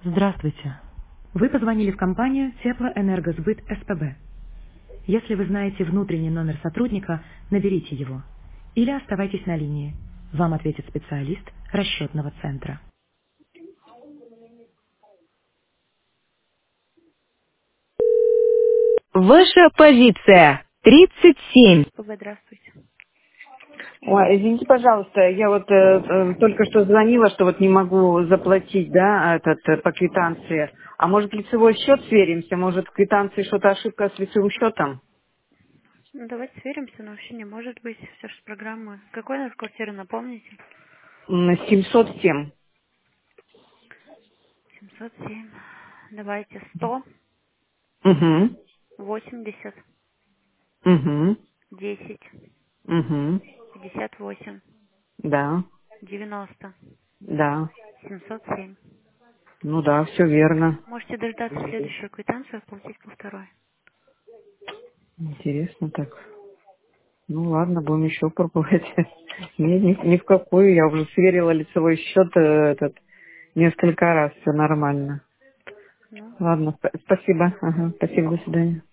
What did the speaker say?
Здравствуйте. Вы позвонили в компанию Теплоэнергосбыт СПБ. Если вы знаете внутренний номер сотрудника, наберите его. Или оставайтесь на линии. Вам ответит специалист расчетного центра. Ваша позиция 37. СПБ, здравствуйте. Ой, извините, пожалуйста, я вот только что звонила, что вот не могу заплатить, да, по квитанции. А может лицевой счет сверимся? Может в квитанции что-то ошибка с лицевым счетом? Ну, давайте сверимся, но вообще не может быть. Все же с программы. Какой у нас квартира, напомните? 707. 707. Давайте 100, Угу. 80, Угу. 10, Угу. 58, Да. 90, Да. 707. Ну да, все верно. Можете дождаться следующую квитанцию, оплатить по второй. Интересно так. Ну ладно, будем еще пробовать. Нет, ни в какую. Я уже сверила лицевой счет несколько раз. Все нормально. Ну, Ладно, спасибо. Ага, спасибо, до свидания.